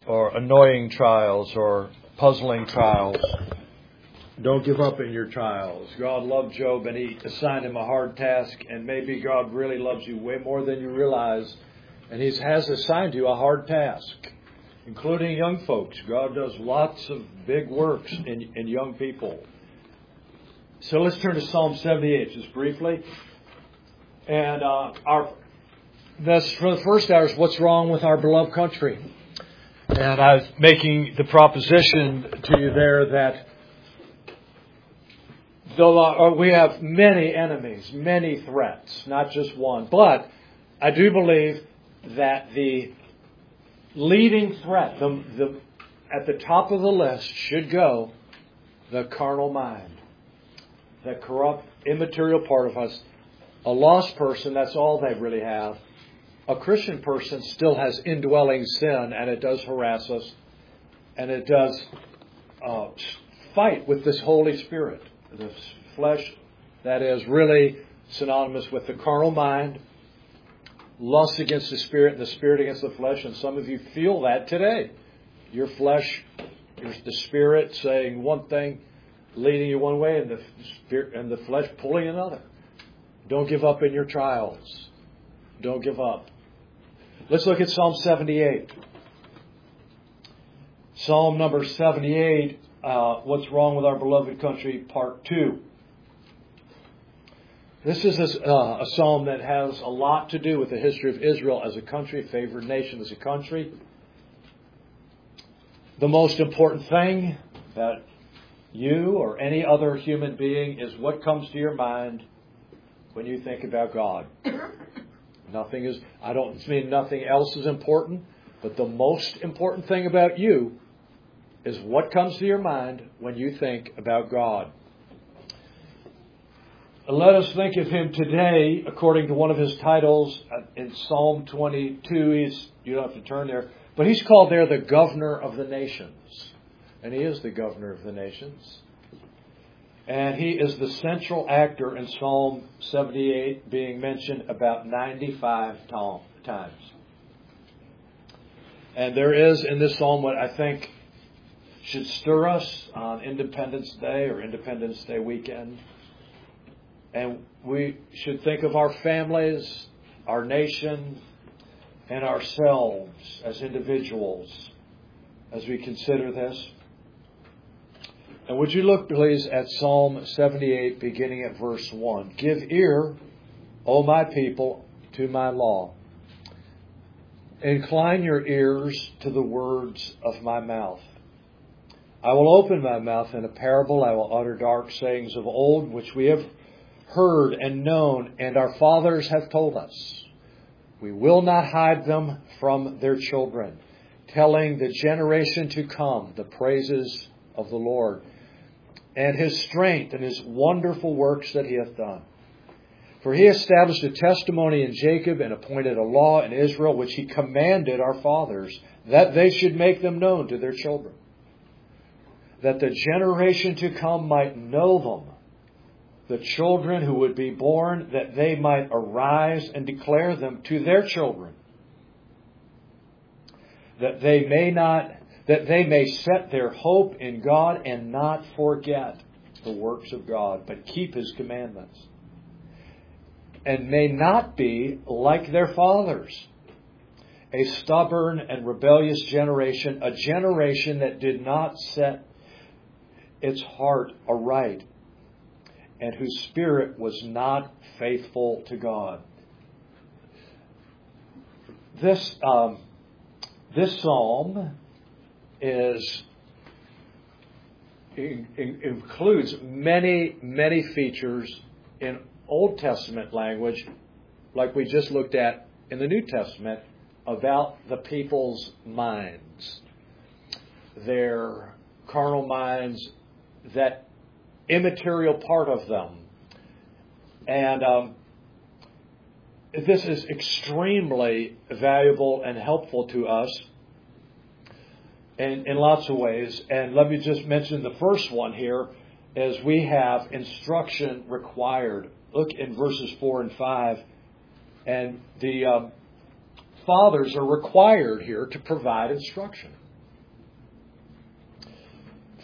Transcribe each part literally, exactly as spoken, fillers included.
or annoying trials or puzzling trials. Don't give up in your trials. God loved Job and He assigned him a hard task, and maybe God really loves you way more than you realize, and He has assigned you a hard task, including young folks. God does lots of big works in, in young people. So let's turn to Psalm seventy-eight just briefly. And uh, our this for the first hour is what's wrong with our beloved country. And I was making the proposition to you there that though we have many enemies, many threats, not just one. But I do believe that the leading threat, the, the, at the top of the list, should go the carnal mind. The corrupt, immaterial part of us. A lost person, that's all they really have. A Christian person still has indwelling sin, and it does harass us, and it does uh, fight with this Holy Spirit. The flesh, that is really synonymous with the carnal mind, lust against the Spirit, and the Spirit against the flesh. And some of you feel that today. Your flesh, the Spirit saying one thing, leading you one way, and the Spirit and the flesh pulling another. Don't give up in your trials. Don't give up. Let's look at Psalm seventy-eight. Psalm number seventy-eight, uh, What's Wrong with Our Beloved Country, Part two. This is a, uh, a psalm that has a lot to do with the history of Israel as a country, favored nation as a country. The most important thing that you or any other human being is what comes to your mind when you think about God. Nothing is, I don't mean nothing else is important, but the most important thing about you is what comes to your mind when you think about God. Let us think of Him today, according to one of His titles in Psalm twenty-two. He's, you don't have to turn there, but He's called there the Governor of the Nations. And He is the Governor of the Nations. And He is the central actor in Psalm seventy-eight, being mentioned about ninety-five times. And there is in this psalm what I think should stir us on Independence Day or Independence Day weekend. And we should think of our families, our nation, and ourselves as individuals as we consider this. And would you look, please, at Psalm seventy-eight, beginning at verse one. Give ear, O my people, to my law. Incline your ears to the words of my mouth. I will open my mouth in a parable. I will utter dark sayings of old, which we have heard and known, and our fathers have told us. We will not hide them from their children, telling the generation to come the praises of the Lord, and His strength and His wonderful works that He hath done. For He established a testimony in Jacob and appointed a law in Israel, which He commanded our fathers, that they should make them known to their children, that the generation to come might know them, the children who would be born, that they might arise and declare them to their children, that they may not that they may set their hope in God and not forget the works of God, but keep His commandments, and may not be like their fathers, a stubborn and rebellious generation, a generation that did not set its heart aright, and whose spirit was not faithful to God. This um, this psalm is in, in, includes many, many features in Old Testament language, like we just looked at in the New Testament, about the people's minds, their carnal minds, that immaterial part of them. And um, this is extremely valuable and helpful to us in, in lots of ways. And let me just mention the first one here, is we have instruction required. Look in verses four and five. And the um, fathers are required here to provide instruction.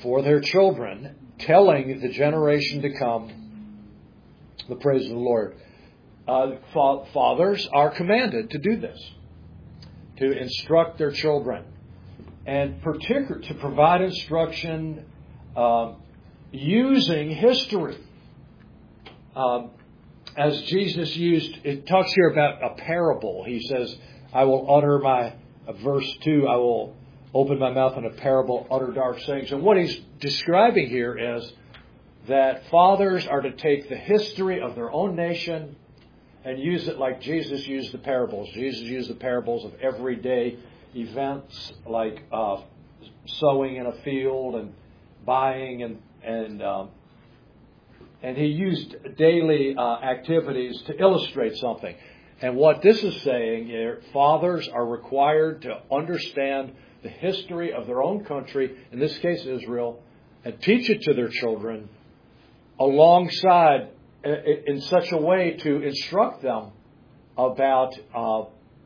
for their children, telling the generation to come the praise of the Lord. Uh, fa- fathers are commanded to do this, to instruct their children, and particular to provide instruction uh, using history. Um, as Jesus used, it talks here about a parable. He says, I will utter my, uh, verse two, I will open my mouth in a parable, utter dark sayings. And what he's describing here is that fathers are to take the history of their own nation and use it like Jesus used the parables. Jesus used the parables of everyday events like uh, sowing in a field and buying and and um, and he used daily uh, activities to illustrate something. And what this is saying here, fathers are required to understand the history of their own country, in this case Israel, and teach it to their children alongside in such a way to instruct them about uh,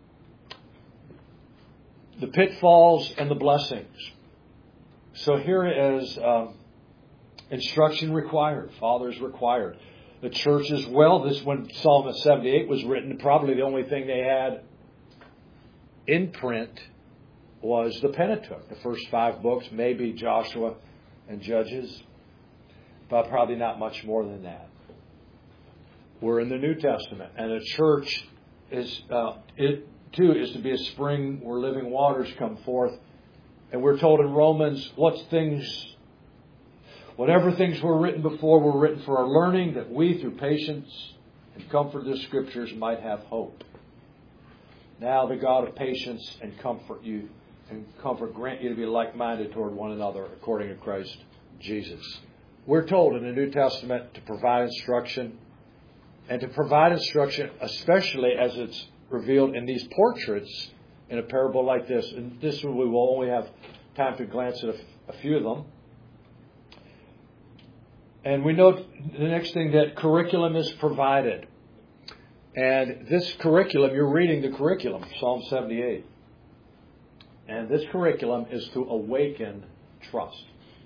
the pitfalls and the blessings. So here is um, instruction required, fathers required. The church as well, this when Psalm seventy-eight was written, probably the only thing they had in print was the Pentateuch, the first five books, maybe Joshua and Judges, but probably not much more than that. We're in the New Testament, and a church is, uh, it too is to be a spring where living waters come forth. And we're told in Romans, what things, whatever things were written before were written for our learning, that we through patience and comfort of the Scriptures might have hope. Now the God of patience and comfort you, and comfort grant you to be like-minded toward one another according to Christ Jesus. We're told in the New Testament to provide instruction, and to provide instruction, especially as it's revealed in these portraits in a parable like this. And this one we will only have time to glance at a, a few of them. And we note the next thing, that curriculum is provided. And this curriculum, you're reading the curriculum, Psalm seventy-eight. And this curriculum is to awaken trust.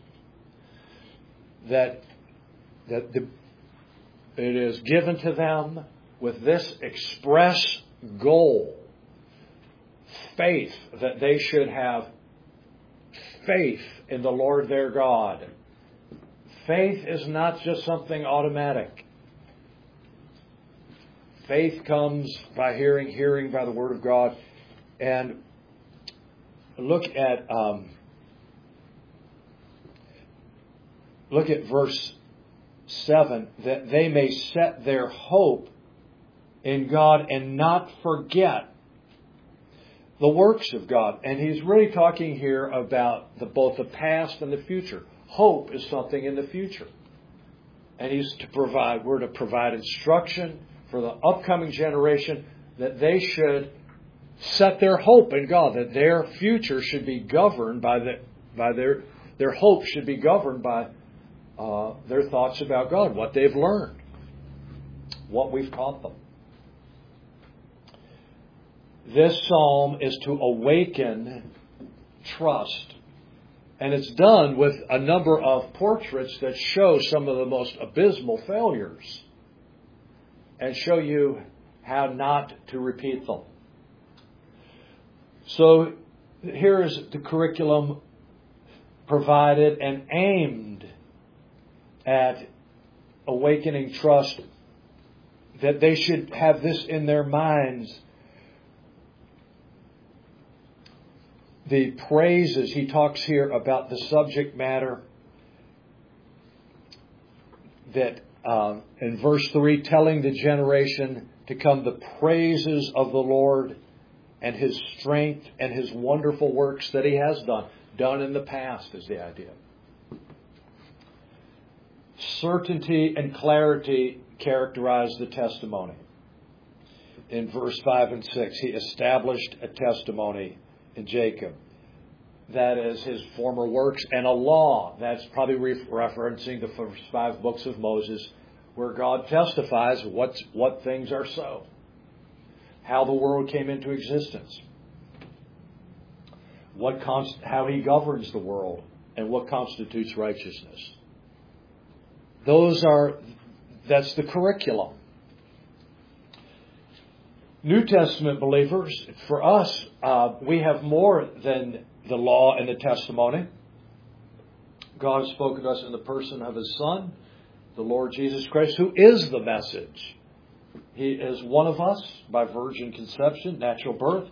That, that the It is given to them with this express goal, faith, that they should have faith in the Lord their God. Faith is not just something automatic. Faith comes by hearing, hearing by the Word of God. And look at um, look at verse seven, that they may set their hope in God and not forget the works of God. And he's really talking here about the, both the past and the future. Hope is something in the future. And he's to provide, we're to provide instruction for the upcoming generation that they should set their hope in God, that their future should be governed by the, by their, their hope should be governed by Uh, their thoughts about God, what they've learned, what we've taught them. This psalm is to awaken trust. And it's done with a number of portraits that show some of the most abysmal failures and show you how not to repeat them. So here is the curriculum provided and aimed at awakening trust, that they should have this in their minds. The praises, he talks here about the subject matter, that uh, in verse three, telling the generation to come the praises of the Lord and His strength and His wonderful works that He has done. Done in the past is the idea. Certainty and clarity characterize the testimony. In verse five and six, He established a testimony in Jacob. That is His former works, and a law. That's probably re- referencing the first five books of Moses, where God testifies what, what things are so. How the world came into existence. What const- how He governs the world. and what constitutes righteousness. Those are, that's the curriculum. New Testament believers, for us, uh, we have more than the law and the testimony. God has spoken to us in the person of His Son, the Lord Jesus Christ, who is the message. He is one of us by virgin conception, natural birth.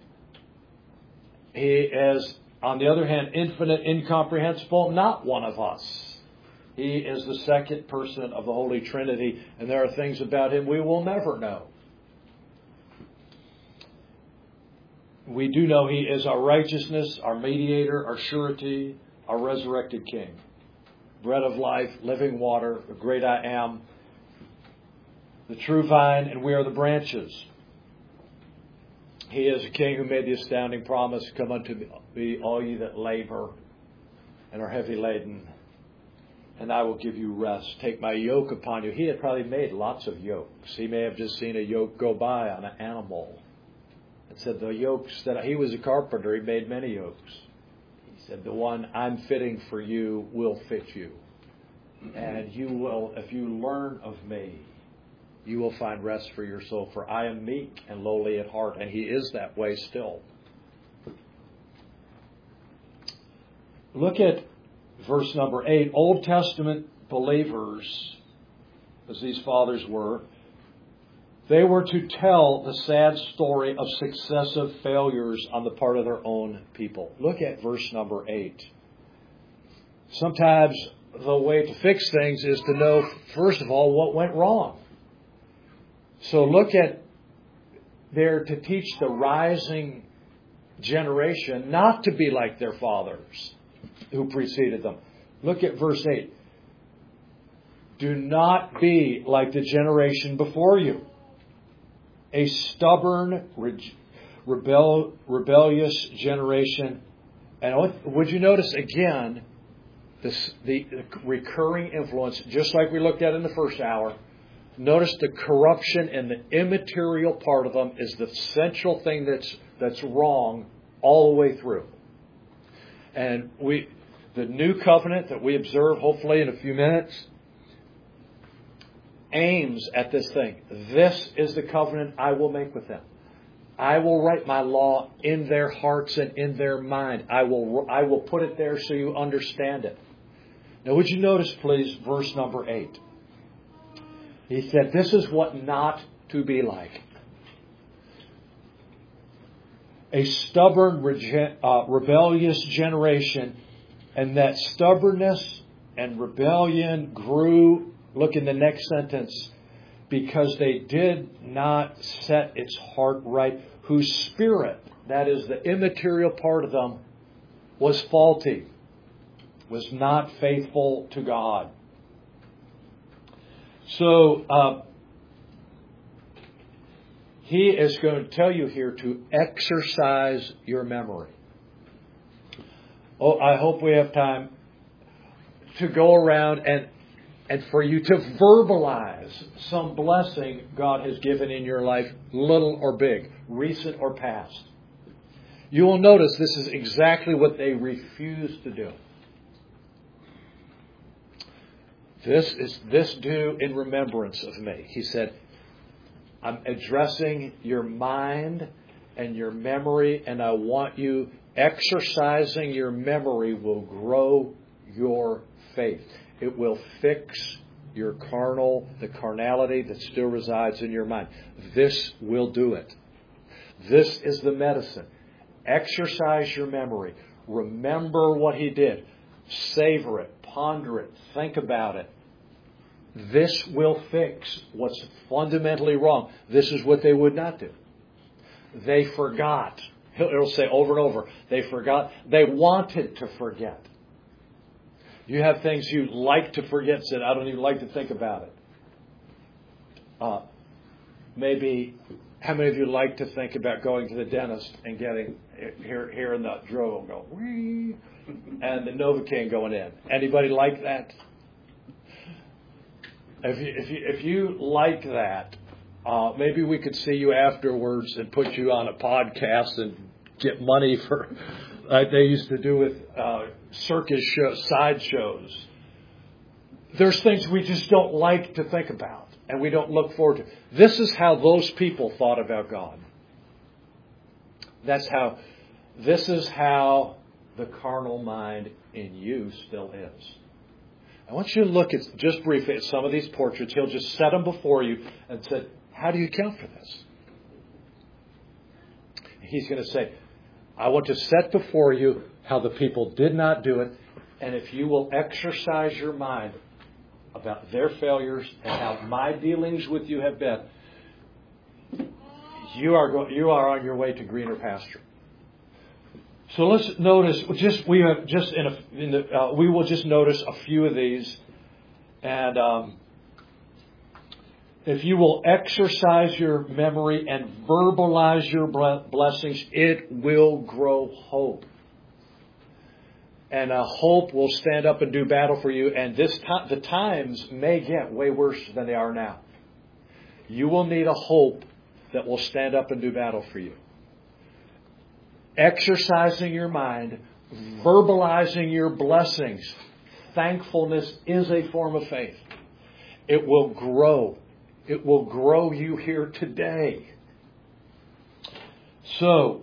He is, on the other hand, infinite, incomprehensible, not one of us. He is the second person of the Holy Trinity, and there are things about Him we will never know. We do know He is our righteousness, our mediator, our surety, our resurrected King. Bread of life, living water, the great I am, the true vine, and we are the branches. He is a King who made the astounding promise, come unto me, all ye that labor and are heavy laden, and I will give you rest. Take my yoke upon you. He had probably made lots of yokes. He may have just seen a yoke go by on an animal. And said the yokes that he was a carpenter, he made many yokes. He said the one I'm fitting for you will fit you. And you will, if you learn of me, you will find rest for your soul. For I am meek and lowly at heart. And He is that way still. Look at verse number eight. Old Testament believers, as these fathers were, they were to tell the sad story of successive failures on the part of their own people. Look at verse number eight. Sometimes the way to fix things is to know, first of all, what went wrong. So look at, they're to teach the rising generation not to be like their fathers who preceded them. Look at verse eight. Do not be like the generation before you. A stubborn, rebel, rebellious generation. And would you notice again this, the recurring influence, just like we looked at in the first hour? Notice the corruption and the immaterial part of them is the central thing that's that's wrong all the way through. And we, the new covenant that we observe, hopefully in a few minutes, aims at this thing. This is the covenant I will make with them. I will write my law in their hearts and in their mind. I will I will put it there so you understand it. Now would you notice, please, verse number eight. He said, this is what not to be like. A stubborn, rege- uh, rebellious generation, and that stubbornness and rebellion grew. Look in the next sentence. Because they did not set its heart right, whose spirit, that is the immaterial part of them, was faulty, was not faithful to God. So, uh, he is going to tell you here to exercise your memory. Oh, I hope we have time to go around and And for you to verbalize some blessing God has given in your life, little or big, recent or past. You will notice this is exactly what they refuse to do. This is this do in remembrance of me. He said, I'm addressing your mind and your memory, and I want you exercising your memory will grow your faith. It will fix your carnal, the carnality that still resides in your mind. This will do it. This is the medicine. Exercise your memory. Remember what He did. Savor it. Ponder it. Think about it. This will fix what's fundamentally wrong. This is what they would not do. They forgot. It'll say over and over. They forgot. They wanted to forget. You have things you like to forget, said, I don't even like to think about it. Uh, maybe, how many of you like to think about going to the dentist and getting, here, here in the drill go, wee, and the Novocaine going in? Anybody like that? If you, if you, if you like that, uh, maybe we could see you afterwards and put you on a podcast and get money for, like they used to do with, uh, circus show, sideshows. There's things we just don't like to think about and we don't look forward to. This is how those people thought about God. That's how, this is how the carnal mind in you still is. I want you to look at, just briefly at some of these portraits. He'll just set them before you and say, how do you account for this? He's going to say, I want to set before you how the people did not do it. And if you will exercise your mind about their failures and how my dealings with you have been, you are go, you are on your way to greener pasture. So let's notice. Just we have just in a in the uh, we will just notice a few of these, and um, if you will exercise your memory and verbalize your blessings, it will grow hope. And uh, hope will stand up and do battle for you. And this time, the times may get way worse than they are now. You will need a hope that will stand up and do battle for you. Exercising your mind, verbalizing your blessings. Thankfulness is a form of faith. It will grow. It will grow you here today. So,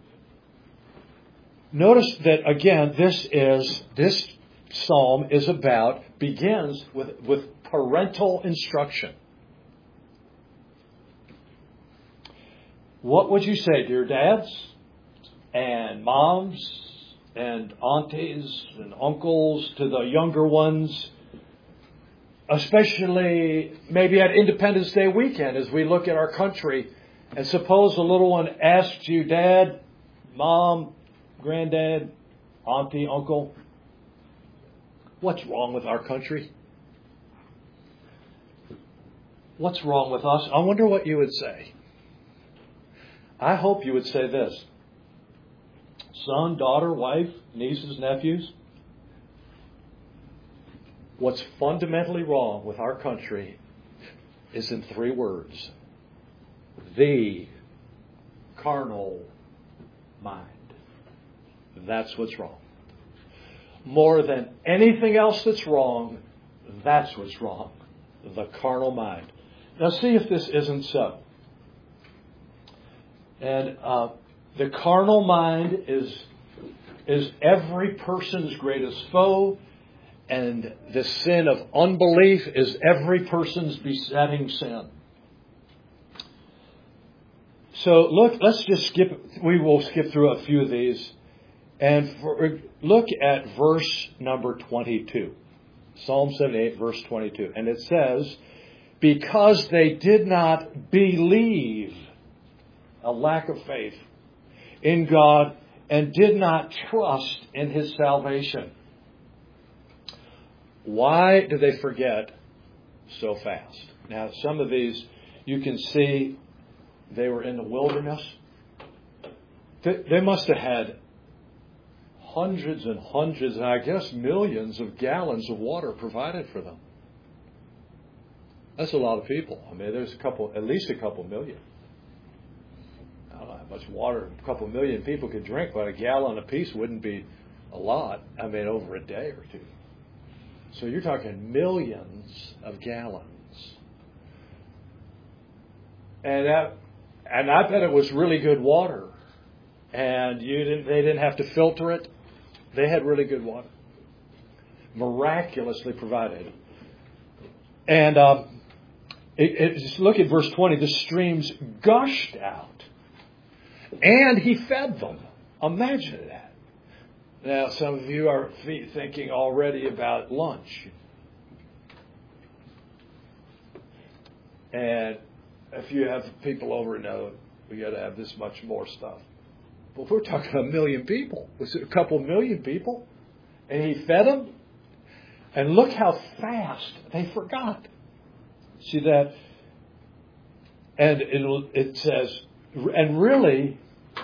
notice that again, this is, this psalm is about, begins with, with parental instruction. What would you say, dear dads and moms and aunties and uncles to the younger ones, especially maybe at Independence Day weekend as we look at our country, and suppose the little one asked you, Dad, Mom, Granddad, Auntie, Uncle, what's wrong with our country? What's wrong with us? I wonder what you would say. I hope you would say this. Son, daughter, wife, nieces, nephews. What's fundamentally wrong with our country is in three words. The carnal mind. That's what's wrong. More than anything else that's wrong, that's what's wrong. The carnal mind. Now see if this isn't so. And uh, the carnal mind is, is every person's greatest foe. And the sin of unbelief is every person's besetting sin. So look, let's just skip, we will skip through a few of these. And for, look at verse number twenty-two. Psalm seventy-eight, verse twenty-two. And it says, because they did not believe, a lack of faith in God, and did not trust in His salvation. Why do they forget so fast? Now, some of these, you can see they were in the wilderness. They must have had hundreds and hundreds, and I guess millions of gallons of water provided for them. That's a lot of people. I mean, there's a couple, at least a couple million. I don't know how much water a couple million people could drink, but a gallon apiece wouldn't be a lot. I mean, over a day or two. So you're talking millions of gallons. And that, and I bet it was really good water. And you didn't, they didn't have to filter it. They had really good water. Miraculously provided. And um, it, it, just look at verse twenty. The streams gushed out. And He fed them. Imagine that. Now, some of you are thinking already about lunch. And if you have people over, know we got to have this much more stuff. But we're talking a million people. Was it a couple million people? And He fed them. And look how fast they forgot. See that? And it, it says, and really,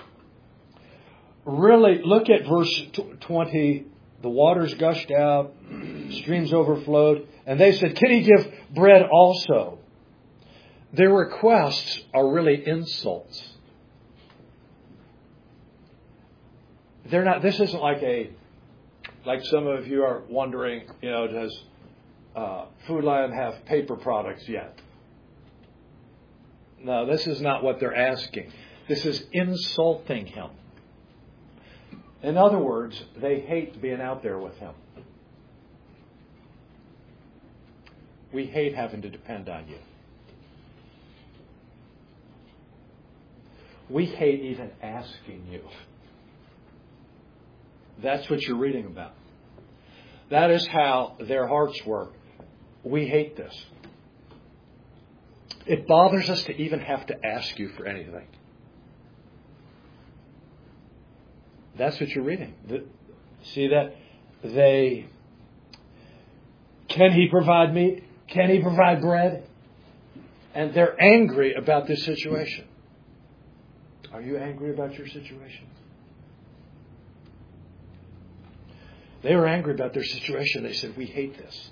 really, look at verse twenty. The waters gushed out, streams overflowed, and they said, can He give bread also? Their requests are really insults. They're not, this isn't like a, Like some of you are wondering, you know, does uh, Food Lion have paper products yet? No, this is not what they're asking. This is insulting him. In other words, they hate being out there with him. We hate having to depend on you. We hate even asking you. That's what you're reading about. That is how their hearts work. We hate this. It bothers us to even have to ask you for anything. That's what you're reading. The, see that? They, can he provide meat? Can he provide bread? And they're angry about this situation. Are you angry about your situation? They were angry about their situation. They said, we hate this.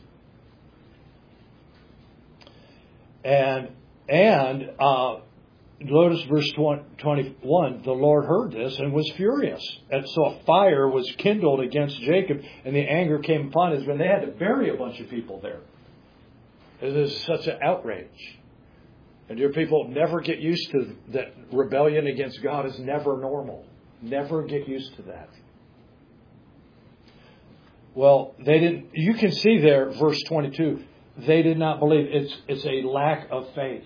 And, and, uh, notice verse twenty-one, the Lord heard this and was furious. And so a fire was kindled against Jacob, and the anger came upon Israel. And they had to bury a bunch of people there. It is such an outrage. And your people never get used to that. Rebellion against God is never normal. Never get used to that. Well, they didn't. You can see there, verse twenty-two, they did not believe. It's, it's a lack of faith.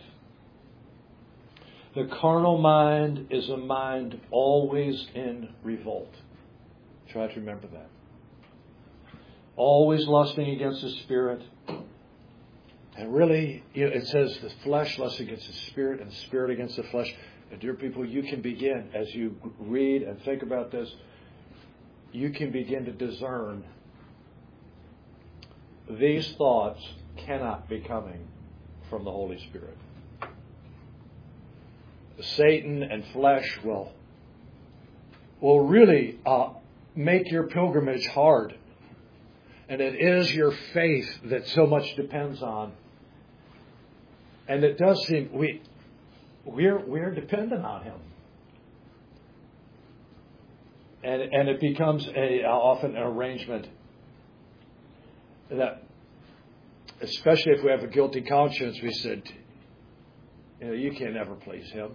The carnal mind is a mind always in revolt. Try to remember that. Always lusting against the Spirit. And really, you know, it says the flesh lusts against the Spirit and the Spirit against the flesh. And dear people, you can begin, as you read and think about this, you can begin to discern these thoughts cannot be coming from the Holy Spirit. Satan and flesh will, will really uh, make your pilgrimage hard. And it is your faith that so much depends on. And it does seem we we're we're dependent on him. And and it becomes a often an arrangement that, especially if we have a guilty conscience, we said, you know, you can never please him.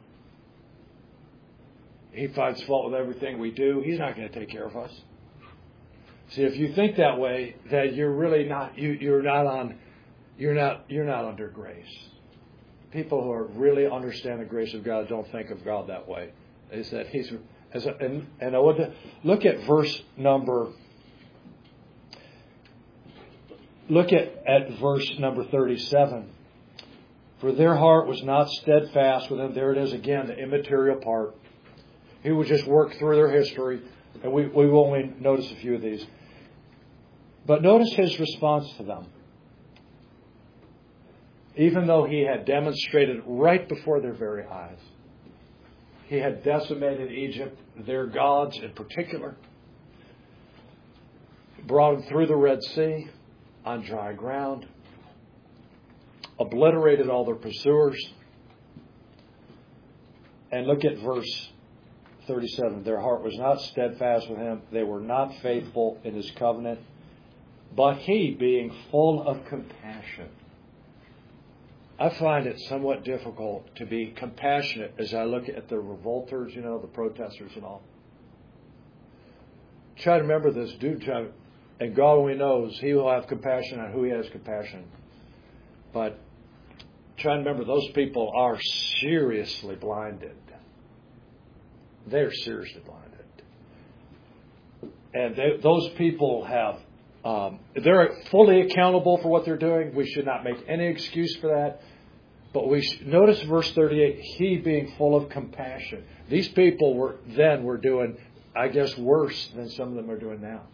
He finds fault with everything we do. He's not going to take care of us. See, if you think that way, that you're really not you you're not on you're not you're not under grace. People who are really understand the grace of God don't think of God that way. They said he's as a, and and I would look at verse number look at, at verse number thirty-seven. For their heart was not steadfast with them. There it is again, the immaterial part. He would just work through their history, and we, we will only notice a few of these. But notice his response to them. Even though he had demonstrated right before their very eyes, he had decimated Egypt, their gods in particular, brought them through the Red Sea on dry ground, obliterated all their pursuers. And look at verse thirty-seven. Their heart was not steadfast with him. They were not faithful in his covenant. But he, being full of compassion. I find it somewhat difficult to be compassionate as I look at the revolters, you know, the protesters and all. Try to remember this. Do try, and God only knows. He will have compassion on who he has compassion. But try to remember, those people are seriously blinded. They're seriously blinded. And they, those people have, um, they're fully accountable for what they're doing. We should not make any excuse for that. But we should, notice verse thirty-eight, he being full of compassion. These people were then were doing, I guess, worse than some of them are doing now.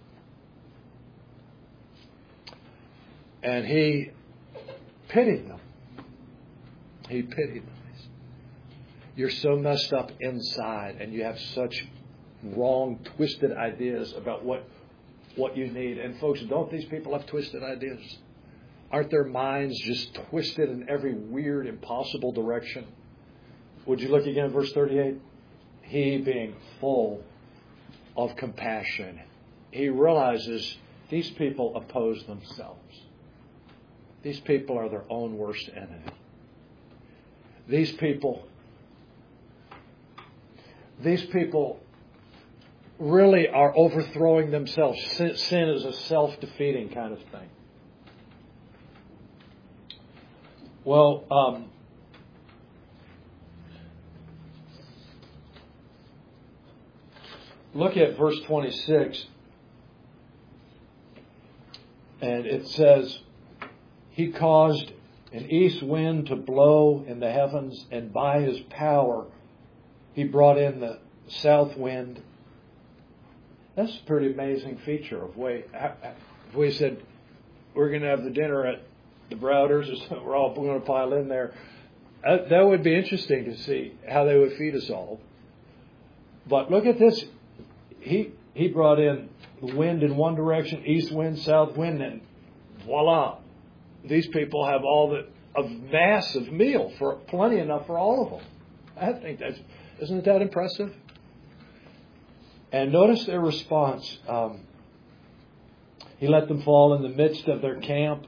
And he pitied them. He pitied them. You're so messed up inside, and you have such wrong, twisted ideas about what what you need. And folks, don't these people have twisted ideas? Aren't their minds just twisted in every weird, impossible direction? Would you look again at verse thirty-eight? He being full of compassion. he realizes these people oppose themselves. These people are their own worst enemy. These people, these people really are overthrowing themselves. Sin, sin is a self-defeating kind of thing. Well, um, look at verse twenty-six. And it says, He caused an east wind to blow in the heavens, and by His power He brought in the south wind. That's a pretty amazing feature of way. If we said we're going to have the dinner at the Browders, or we're all going to pile in there, that would be interesting to see how they would feed us all. But look at this. He he brought in the wind in one direction, east wind, south wind, and voila. These people have all the a massive meal, for plenty enough for all of them. I think that's, isn't that impressive? And notice their response. Um, he let them fall in the midst of their camp.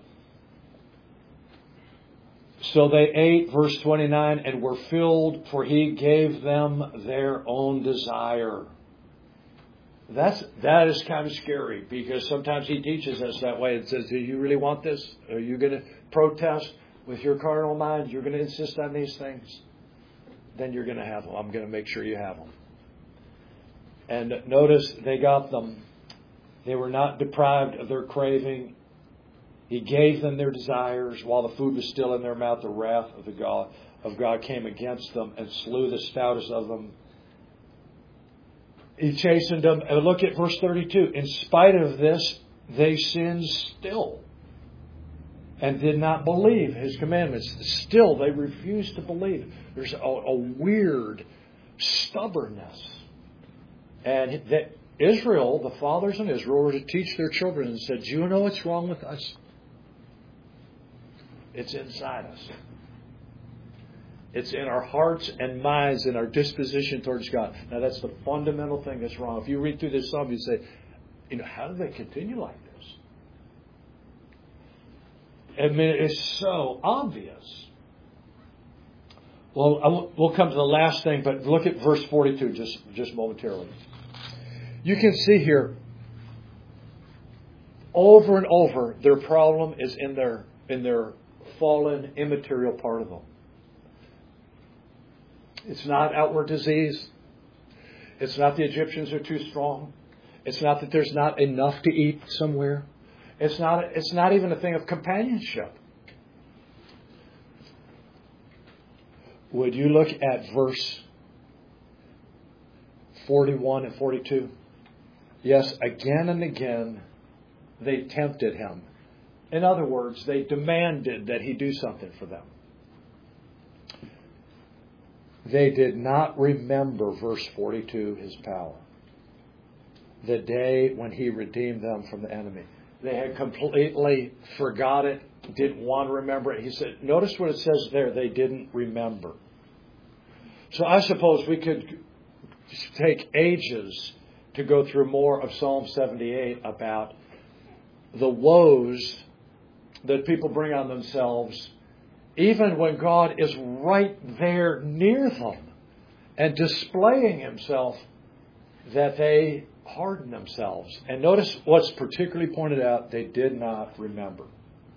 So they ate, verse twenty-nine, and were filled, for He gave them their own desire. That's, that is kind of scary, because sometimes He teaches us that way and says, do you really want this? Are you going to protest with your carnal mind? You're going to insist on these things? Then you're going to have them. I'm going to make sure you have them. And notice they got them. They were not deprived of their craving. He gave them their desires. While the food was still in their mouth, the wrath of the God of God came against them and slew the stoutest of them. He chastened them. And look at verse thirty-two. In spite of this, they sinned still and did not believe His commandments. Still, they refused to believe. There's a, a weird stubbornness. And that Israel, the fathers in Israel, were to teach their children and said, do you know what's wrong with us? It's inside us. It's in our hearts and minds and our disposition towards God. Now, that's the fundamental thing that's wrong. If you read through this psalm, you say, you know, how do they continue like this? I mean, it's so obvious. Well, I w- we'll come to the last thing, but look at verse forty-two just, just momentarily. You can see here, over and over, their problem is in their in their fallen, immaterial part of them. It's not outward disease. It's not the Egyptians are too strong. It's not that there's not enough to eat somewhere. It's not, it's not even a thing of companionship. Would you look at verse forty-one and forty-two? Yes, again and again they tempted Him. In other words, they demanded that He do something for them. They did not remember, verse forty-two, His power. The day when He redeemed them from the enemy. They had completely forgot it, didn't want to remember it. He said, notice what it says there, they didn't remember. So I suppose we could take ages to go through more of Psalm seventy-eight about the woes that people bring on themselves, even when God is right there near them and displaying Himself, that they harden themselves. And notice what's particularly pointed out, they did not remember.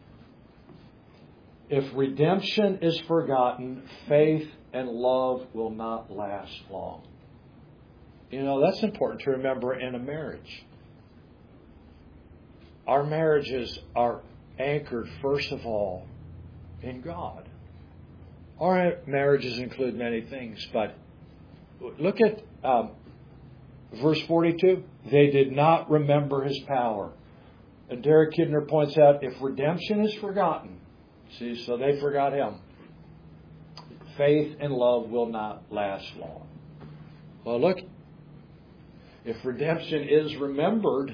If redemption is forgotten, faith and love will not last long. You know, that's important to remember in a marriage. Our marriages are anchored, first of all, in God. Our marriages include many things, but look at um, verse forty-two. They did not remember His power. And Derek Kidner points out, if redemption is forgotten, see, so they forgot Him, faith and love will not last long. Well, look, if redemption is remembered,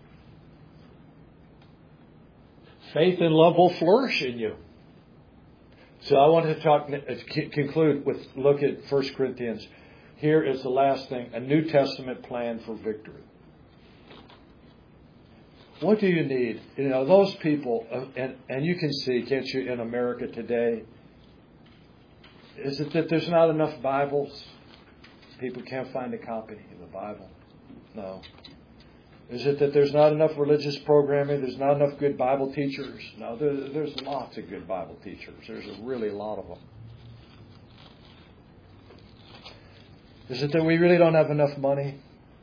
faith and love will flourish in you. So I want to talk, conclude with, look at First Corinthians. Here is the last thing, a New Testament plan for victory. What do you need? You know, those people, uh, and, and you can see, can't you, in America today, is it that there's not enough Bibles? People can't find a copy of the Bible? No. Is it that there's not enough religious programming? There's not enough good Bible teachers? No, there, there's lots of good Bible teachers. There's a really a lot of them. Is it that we really don't have enough money?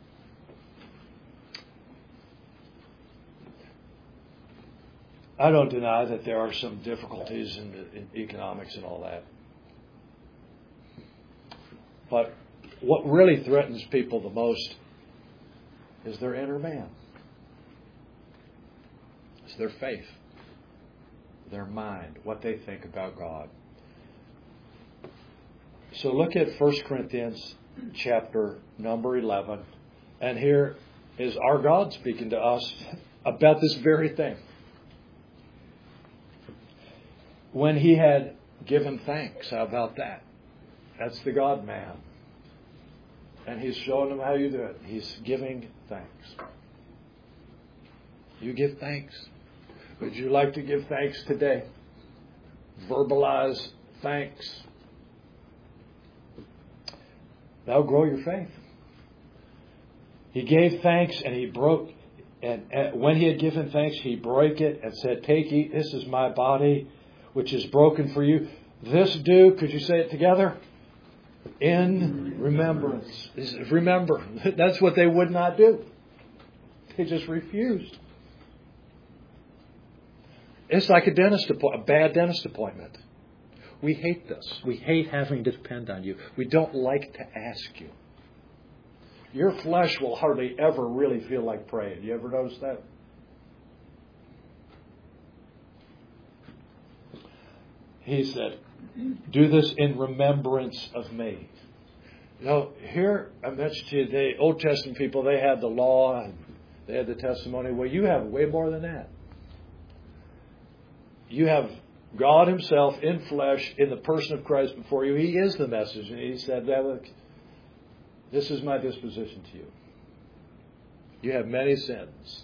I don't deny that there are some difficulties in, in economics and all that. But what really threatens people the most is their inner man. It's their faith, their mind, what they think about God. So look at First Corinthians chapter number eleven. And here is our God speaking to us about this very thing. When he had given thanks, how about that? That's the God man. And he's showing them how you do it. He's giving thanks. You give thanks. Would you like to give thanks today? Verbalize thanks. That'll grow your faith. He gave thanks and he broke, and, and when he had given thanks, he broke it and said, "Take, eat, this is my body, which is broken for you. This do," could you say it together? "In remembrance." Remember, that's what they would not do. They just refused. It's like a dentist appointment, a bad dentist appointment. We hate this. We hate having to depend on you. We don't like to ask you. Your flesh will hardly ever really feel like praying. You ever notice that? He said, "Do this in remembrance of me." You know, here I mentioned to you, the Old Testament people, they had the law and they had the testimony. Well, you have way more than that. You have God himself in flesh, in the person of Christ before you. He is the message. And he said, "Look, this is my disposition to you. You have many sins.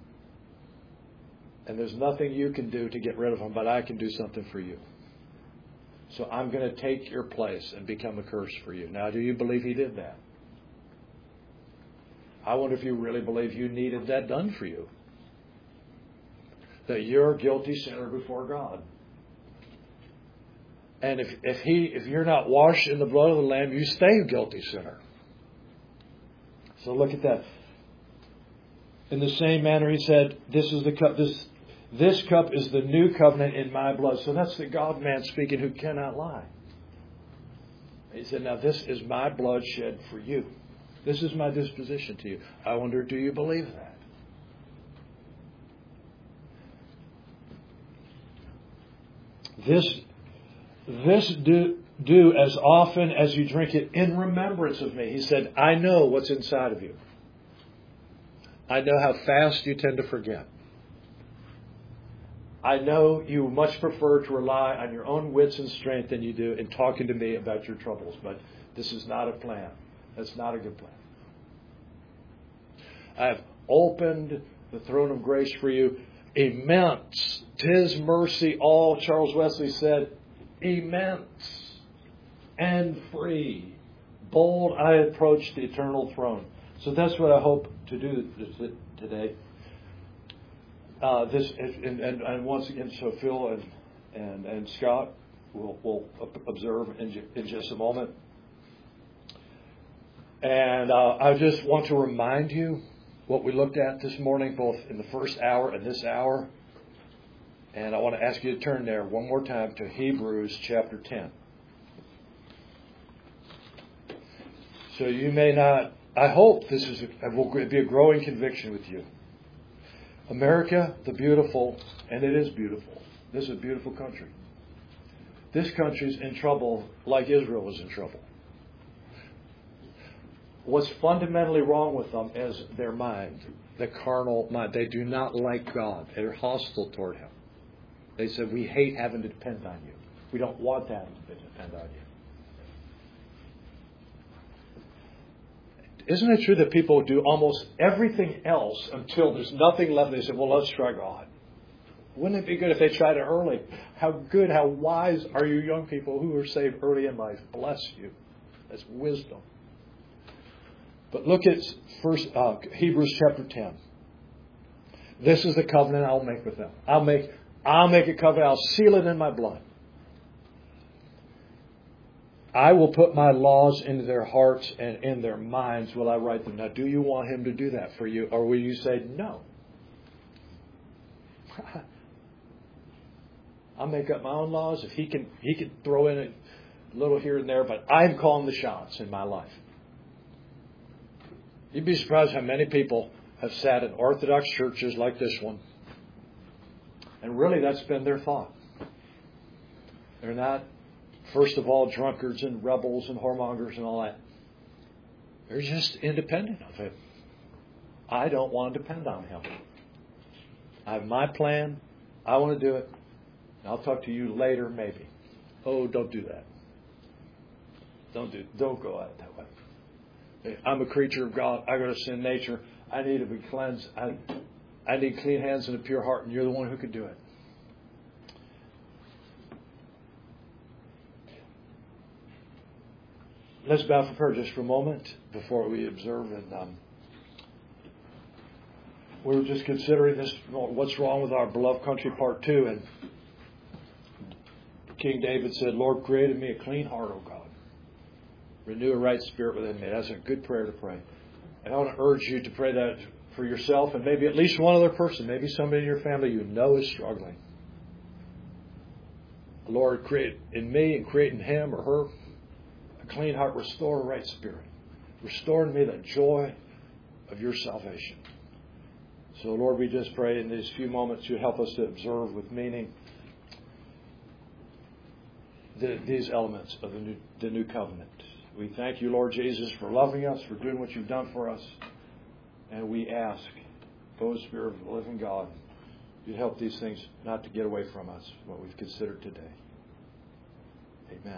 And there's nothing you can do to get rid of them, but I can do something for you. So I'm going to take your place and become a curse for you." Now, do you believe he did that? I wonder if you really believe you needed that done for you. That you're a guilty sinner before God. And if, if he if you're not washed in the blood of the Lamb, you stay a guilty sinner. So look at that. In the same manner, he said, "This is the cup. This this cup is the new covenant in my blood." So that's the God man speaking, who cannot lie. He said, "Now this is my blood shed for you. This is my disposition to you." I wonder, do you believe that? This this do do as often as you drink it in remembrance of me. He said, "I know what's inside of you. I know how fast you tend to forget. I know you much prefer to rely on your own wits and strength than you do in talking to me about your troubles. But this is not a plan. That's not a good plan. I have opened the throne of grace for you. Immense. 'Tis mercy all," Charles Wesley said. Immense and free. Bold, I approach the eternal throne. So that's what I hope to do today. Uh, this and, and, and once again, so Phil and and, and Scott will will observe in, in just a moment. And uh, I just want to remind you what we looked at this morning, both in the first hour and this hour. And I want to ask you to turn there one more time to Hebrews chapter ten. So you may not, I hope this is a, will be a growing conviction with you. America, the beautiful, and it is beautiful. This is a beautiful country. This country's in trouble like Israel was in trouble. What's fundamentally wrong with them is their mind, the carnal mind. They do not like God. They're hostile toward Him. They said, "We hate having to depend on you. We don't want to have to depend on you." isn't it true that people do almost everything else until there's nothing left? They say, well, let's try God. Wouldn't it be good if they tried it early? How good, how wise are you young people who are saved early in life? Bless you. That's wisdom. But look at first uh, Hebrews chapter ten. This is the covenant I'll make with them. I'll make, I'll make a covenant. I'll seal it in my blood. I will put my laws into their hearts and in their minds will I write them. Now, do you want him to do that for you? Or will you say, no? I'll make up my own laws. If he can, he can throw in a little here and there, but I'm calling the shots in my life. You'd be surprised how many people have sat in Orthodox churches like this one. And really that's been their thought. They're not, first of all, drunkards and rebels and whoremongers and all that. They're just independent of him. I don't want to depend on him. I have my plan. I want to do it. I'll talk to you later, maybe. Oh, don't do that. Don't do. Don't go at it that way. I'm a creature of God. I got a sin nature. I need to be cleansed. I, I need clean hands and a pure heart, and you're the one who can do it. Let's bow for prayer just for a moment before we observe. And um, we were just considering this, what's wrong with our beloved country, part two, and King David said, Lord, create in me a clean heart, O God. Renew a right spirit within me. That's a good prayer to pray. And I want to urge you to pray that for yourself and maybe at least one other person, maybe somebody in your family you know is struggling. Lord, create in me and create in him or her a clean heart. Restore a right spirit. Restore in me the joy of your salvation. So, Lord, we just pray in these few moments you help us to observe with meaning the, these elements of the new, the new covenant. We thank you, Lord Jesus, for loving us, for doing what you've done for us. And we ask, O Spirit of the living God, you help these things not to get away from us, what we've considered today. Amen.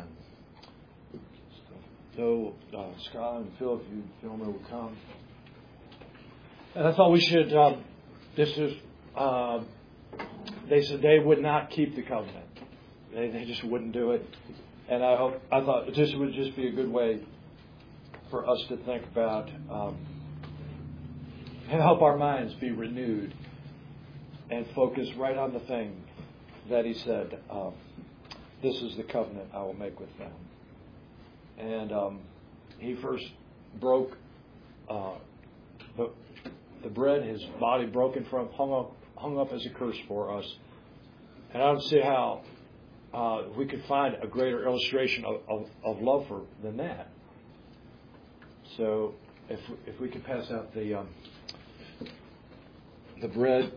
So, uh, Scott and Phil, if you gentlemen will come. And I thought we should, um, this is, uh, they said they would not keep the covenant. They, they just wouldn't do it. And I hope, I thought this would just be a good way for us to think about um, and help our minds be renewed and focus right on the thing that he said, um, this is the covenant I will make with them. And um, he first broke uh, the, the bread, his body broken from, hung up, hung up as a curse for us. And I don't see how Uh, we could find a greater illustration of, of, of love for than that. So, if if we could pass out the um, the bread,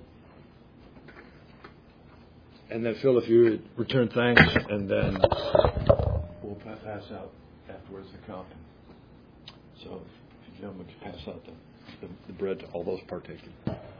and then Phil, if you would return thanks, and then we'll pass out afterwards the cup. So, if you gentlemen could pass out the, the, the bread to all those partaking.